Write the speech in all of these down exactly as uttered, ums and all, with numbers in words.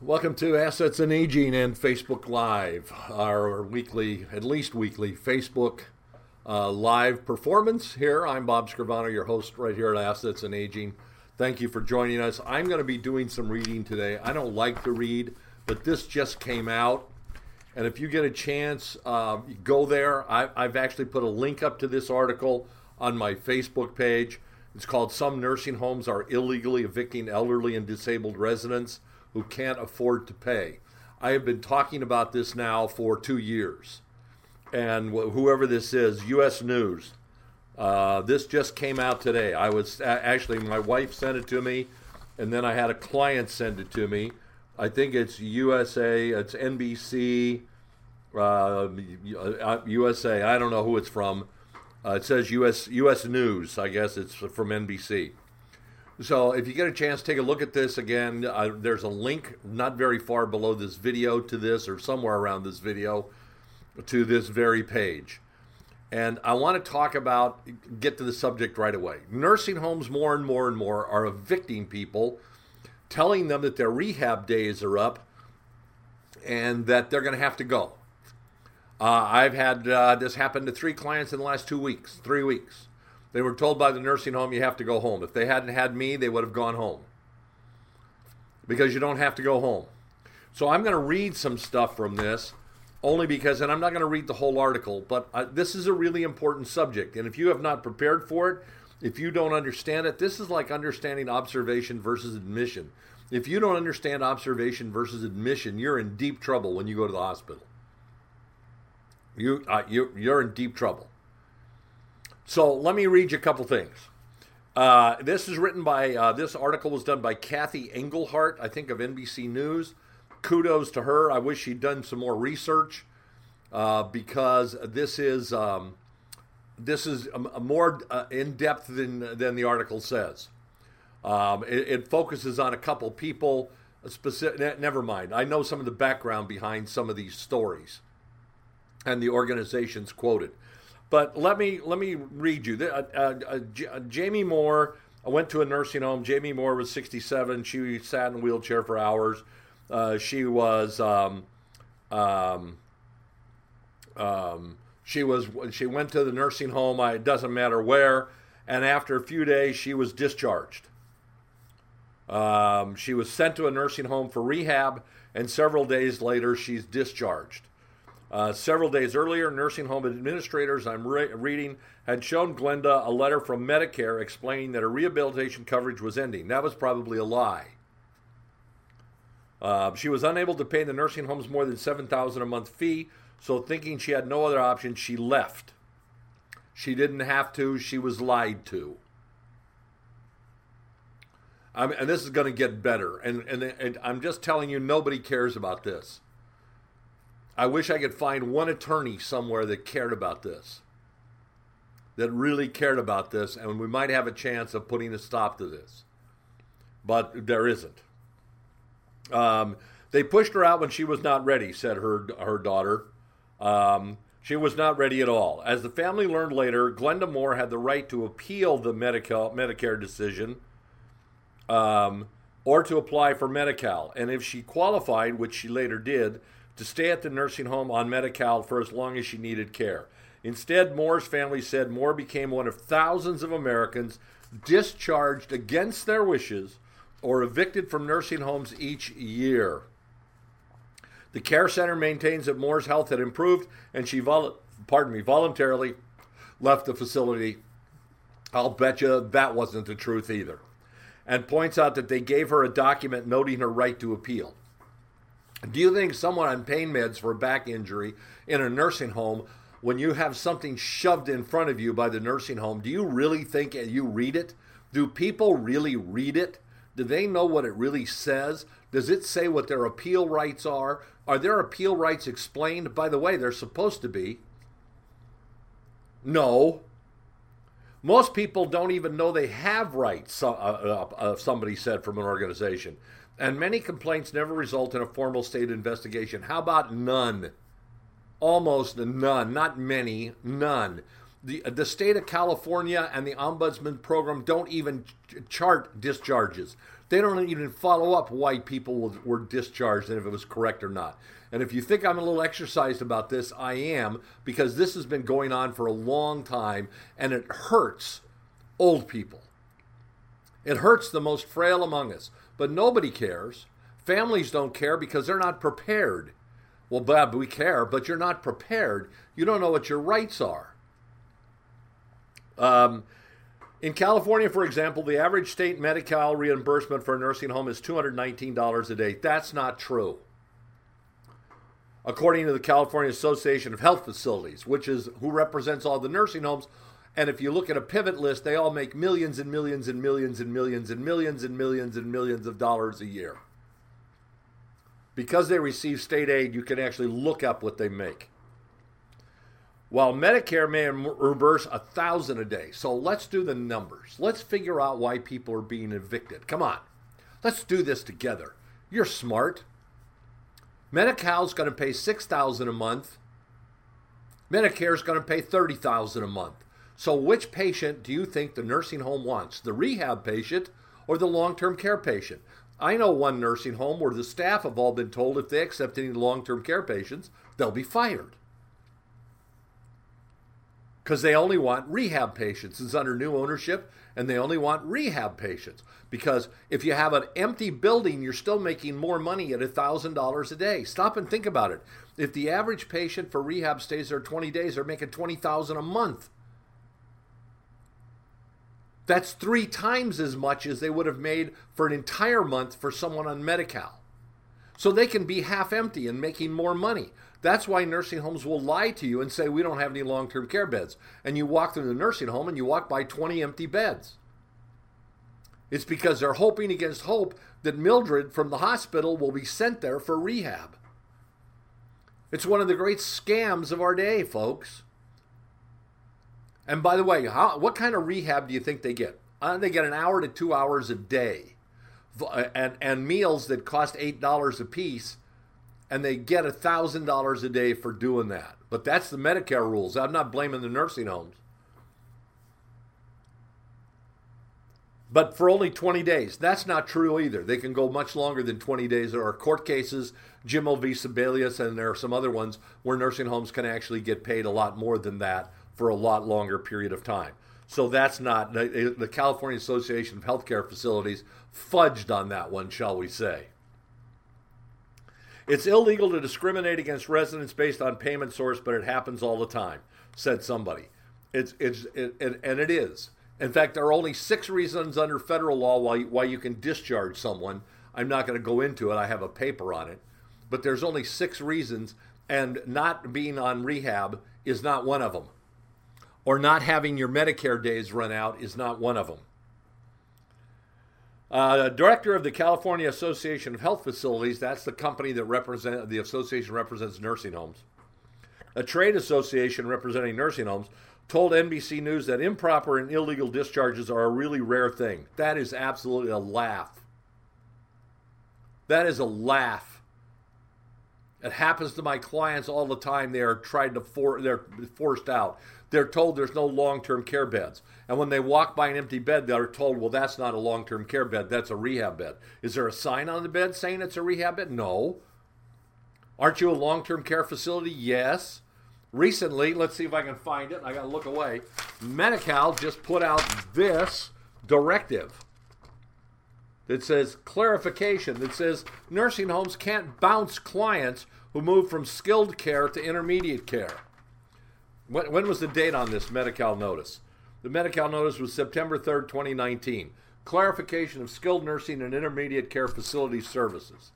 Welcome to Assets and Aging and Facebook Live, our weekly, at least weekly, Facebook uh, live performance here. I'm Bob Scrivano, your host right here at Assets and Aging. Thank you for joining us. I'm going to be doing some reading today. I don't like to read, but this just came out. And if you get a chance, uh, go there. I, I've actually put a link up to this article on my Facebook page. It's called Some Nursing Homes Are Illegally Evicting Elderly and Disabled Residents Who Can't Afford to Pay. I have been talking about this now for two years. And wh- whoever this is, U S News, uh, this just came out today. I was, actually, my wife sent it to me, and then I had a client send it to me. I think it's U S A, it's N B C, uh, U S A, I don't know who it's from. Uh, it says U S U S News, I guess it's from N B C. So if you get a chance, take a look at this again. Uh, there's a link not very far below this video to this, or somewhere around this video, to this very page. And I want to talk about, get to the subject right away. Nursing homes more and more and more are evicting people, telling them that their rehab days are up and that they're going to have to go. Uh, I've had uh, this happen to three clients in the last two weeks, three weeks. They were told by the nursing home, you have to go home. If they hadn't had me, they would have gone home. Because you don't have to go home. So I'm going to read some stuff from this, only because, and I'm not going to read the whole article, but uh, this is a really important subject. And if you have not prepared for it, if you don't understand it, this is like understanding observation versus admission. If you don't understand observation versus admission, you're in deep trouble when you go to the hospital. You, uh, you, you're in deep trouble. So let me read you a couple things. Uh, this is written by, uh, this article was done by Kathy Engelhart, I think of N B C News. Kudos to her. I wish she'd done some more research uh, because this is um, this is a, a more uh, in-depth than, than the article says. Um, it, it focuses on a couple people. Specific, never mind. I know some of the background behind some of these stories and the organizations quoted. But let me let me read you. Uh, uh, uh, J- uh, Jamie Moore, I went to a nursing home. Jamie Moore was sixty-seven. She sat in a wheelchair for hours. Uh, she was um, um, um, she was she went to the nursing home. I, it doesn't matter where. And after a few days, she was discharged. Um, she was sent to a nursing home for rehab, and several days later, she's discharged. Uh, several days earlier, nursing home administrators, I'm re- reading, had shown Glenda a letter from Medicare explaining that her rehabilitation coverage was ending. That was probably a lie. Uh, she was unable to pay the nursing home's more than seven thousand dollars a month fee, so thinking she had no other option, she left. She didn't have to. She was lied to. I mean, and this is going to get better. And, and, and I'm just telling you, nobody cares about this. I wish I could find one attorney somewhere that cared about this, that really cared about this, and we might have a chance of putting a stop to this. But there isn't. Um, they pushed her out when she was not ready, said her, her daughter. Um, she was not ready at all. As the family learned later, Glenda Moore had the right to appeal the Medicare, Medicare decision um, or to apply for Medi-Cal. And if she qualified, which she later did, to stay at the nursing home on Medi-Cal for as long as she needed care. Instead, Moore's family said Moore became one of thousands of Americans discharged against their wishes or evicted from nursing homes each year. The care center maintains that Moore's health had improved and she vol- pardon me, voluntarily left the facility. I'll bet you that wasn't the truth either. And points out that they gave her a document noting her right to appeal. Do you think someone on pain meds for a back injury in a nursing home, when you have something shoved in front of you by the nursing home, do you really think you read it? Do people really read it? Do they know what it really says? Does it say what their appeal rights are? Are their appeal rights explained? By the way, they're supposed to be. No. Most people don't even know they have rights, uh, uh, uh, somebody said from an organization. And many complaints never result in a formal state investigation. How about none? Almost none. Not many. None. The, the state of California and the Ombudsman program don't even ch- chart discharges. They don't even follow up why people were discharged and if it was correct or not. And if you think I'm a little exercised about this, I am, because this has been going on for a long time, and it hurts old people. It hurts the most frail among us. But nobody cares. Families don't care because they're not prepared. Well, Bob, we care, but you're not prepared. You don't know what your rights are. Um, in California, for example, the average state Medi-Cal reimbursement for a nursing home is two hundred nineteen dollars a day. That's not true. According to the California Association of Health Facilities, which is who represents all the nursing homes, and if you look at a pivot list, they all make millions and millions and millions and millions and millions and millions and millions of dollars a year. Because they receive state aid, you can actually look up what they make. While Medicare may reimburse a thousand a day. So let's do the numbers. Let's figure out why people are being evicted. Come on. Let's do this together. You're smart. Medi-Cal's going to pay six thousand dollars a month. Medicare's going to pay thirty thousand dollars a month. So which patient do you think the nursing home wants? The rehab patient or the long-term care patient? I know one nursing home where the staff have all been told if they accept any long-term care patients, they'll be fired. Because they only want rehab patients. It's under new ownership, and they only want rehab patients. Because if you have an empty building, you're still making more money at one thousand dollars a day. Stop and think about it. If the average patient for rehab stays there twenty days, they're making twenty thousand dollars a month. That's three times as much as they would have made for an entire month for someone on Medi-Cal. So they can be half empty and making more money. That's why nursing homes will lie to you and say, we don't have any long-term care beds. And you walk through the nursing home and you walk by twenty empty beds. It's because they're hoping against hope that Mildred from the hospital will be sent there for rehab. It's one of the great scams of our day, folks. And by the way, how, what kind of rehab do you think they get? Uh, they get an hour to two hours a day, and, and meals that cost eight dollars a piece, and they get one thousand dollars a day for doing that. But that's the Medicare rules. I'm not blaming the nursing homes. But for only twenty days. That's not true either. They can go much longer than twenty days. There are court cases, Jim V. Sebelius, and there are some other ones where nursing homes can actually get paid a lot more than that for a lot longer period of time. So that's not, the California Association of Healthcare Facilities fudged on that one, shall we say. It's illegal to discriminate against residents based on payment source, but it happens all the time, said somebody. It's, it's, it, and, and it is. In fact, there are only six reasons under federal law why, why you can discharge someone. I'm not going to go into it. I have a paper on it. But there's only six reasons, and not being on rehab is not one of them. Or not having your Medicare days run out is not one of them. Uh, director of the California Association of Health Facilities, that's the company that represent, the association represents nursing homes. A trade association representing nursing homes told N B C News that improper and illegal discharges are a really rare thing. That is absolutely a laugh. That is a laugh. It happens to my clients all the time. They are tried to for, they're forced out. They're told there's no long-term care beds. And when they walk by an empty bed, they're told, well, that's not a long-term care bed. That's a rehab bed. Is there a sign on the bed saying it's a rehab bed? No. Aren't you a long-term care facility? Yes. Recently, let's see if I can find it. I got to look away. Medi-Cal just put out this directive that says clarification, that says nursing homes can't bounce clients who move from skilled care to intermediate care. When, when was the date on this Medi-Cal notice? The Medi-Cal notice was September third, twenty nineteen. Clarification of skilled nursing and intermediate care facility services.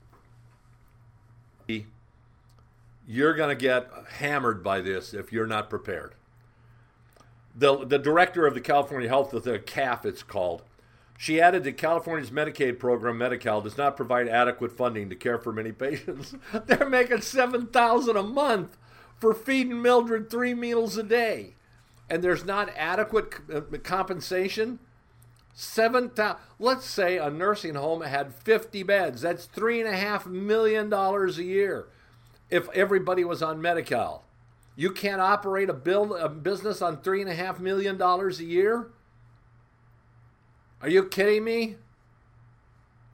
You're going to get hammered by this if you're not prepared. The, the director of the California Health, the C A F it's called, she added that California's Medicaid program, Medi-Cal, does not provide adequate funding to care for many patients. They're making seven thousand dollars a month for feeding Mildred three meals a day. And there's not adequate compensation. Seven thousand. Let's say a nursing home had fifty beds. That's three and a half million dollars a year. If everybody was on Medi-Cal, you can't operate a, build, a business on three and a half million dollars a year. Are you kidding me?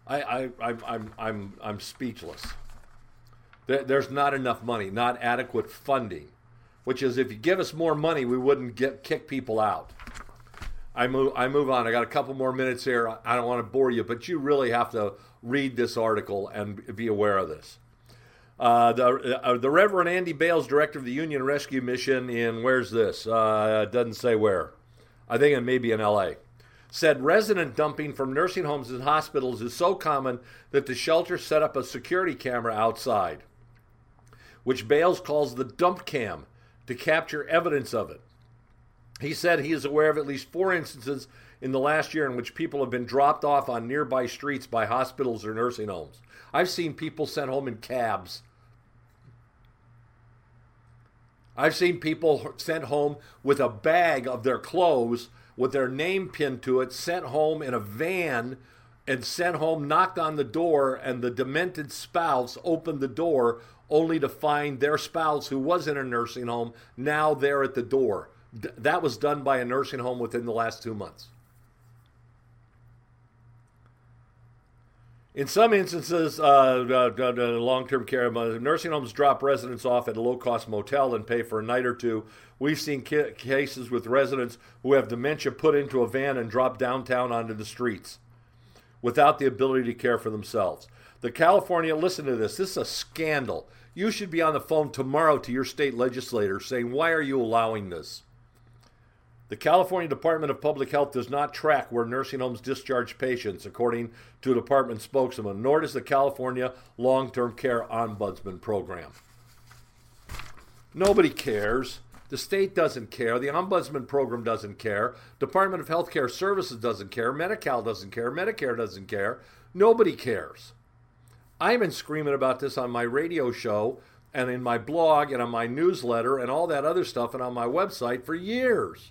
I, I, I I'm, I'm, I'm speechless. There, there's not enough money, not adequate funding, which is if you give us more money, we wouldn't get kick people out. I move, I move on. I got a couple more minutes here. I don't want to bore you, but you really have to read this article and be aware of this. Uh, the, uh, the Reverend Andy Bales, director of the Union Rescue Mission in, where's this? Uh, it doesn't say where. I think it may be in L A, said resident dumping from nursing homes and hospitals is so common that the shelter set up a security camera outside, which Bales calls the dump cam, to capture evidence of it. He said he is aware of at least four instances in the last year in which people have been dropped off on nearby streets by hospitals or nursing homes. I've seen people sent home in cabs. I've seen people sent home with a bag of their clothes with their name pinned to it, sent home in a van and sent home, knocked on the door, and the demented spouse opened the door only to find their spouse, who was in a nursing home, now there at the door. D- that was done by a nursing home within the last two months. In some instances, uh, uh, uh, long-term care, uh, nursing homes drop residents off at a low-cost motel and pay for a night or two. We've seen ca- cases with residents who have dementia put into a van and dropped downtown onto the streets without the ability to care for themselves. The California, listen to this, this is a scandal. You should be on the phone tomorrow to your state legislator saying, why are you allowing this? The California Department of Public Health does not track where nursing homes discharge patients, according to a department spokesman, nor does the California Long-Term Care Ombudsman Program. Nobody cares. The state doesn't care. The Ombudsman Program doesn't care. Department of Health Care Services doesn't care. Medi-Cal doesn't care. Medicare doesn't care. Nobody cares. I've been screaming about this on my radio show and in my blog and on my newsletter and all that other stuff and on my website for years.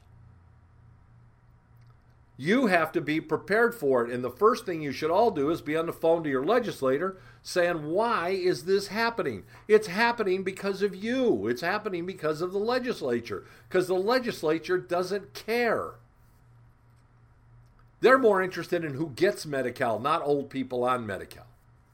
You have to be prepared for it. And the first thing you should all do is be on the phone to your legislator saying, why is this happening? It's happening because of you. It's happening because of the legislature. Because the legislature doesn't care. They're more interested in who gets Medi-Cal, not old people on Medi-Cal.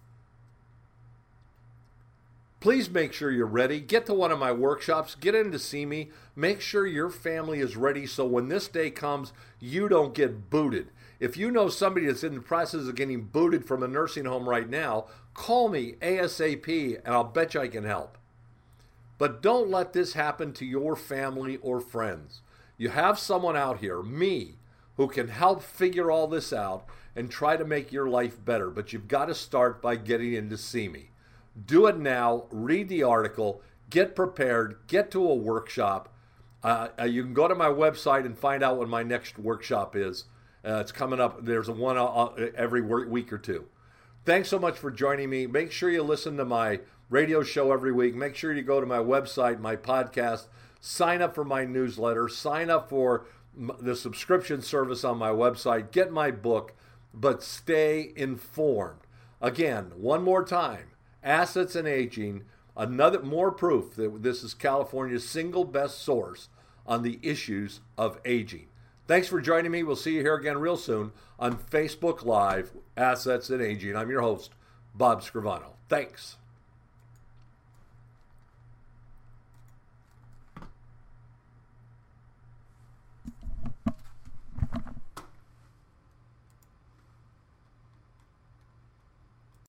Please make sure you're ready. Get to one of my workshops. Get in to see me. Make sure your family is ready so when this day comes, you don't get booted. If you know somebody that's in the process of getting booted from a nursing home right now, call me ASAP and I'll bet you I can help. But don't let this happen to your family or friends. You have someone out here, me, who can help figure all this out and try to make your life better. But you've got to start by getting in to see me. Do it now. Read the article. Get prepared. Get to a workshop. Uh, you can go to my website and find out when my next workshop is. Uh, it's coming up. There's a one uh, every week or two. Thanks so much for joining me. Make sure you listen to my radio show every week. Make sure you go to my website, my podcast. Sign up for my newsletter. Sign up for the subscription service on my website. Get my book, but stay informed. Again, one more time. Assets and Aging, another more proof that this is California's single best source on the issues of aging. Thanks for joining me. We'll see you here again real soon on Facebook Live, Assets and Aging. I'm your host, Bob Scrivano. Thanks.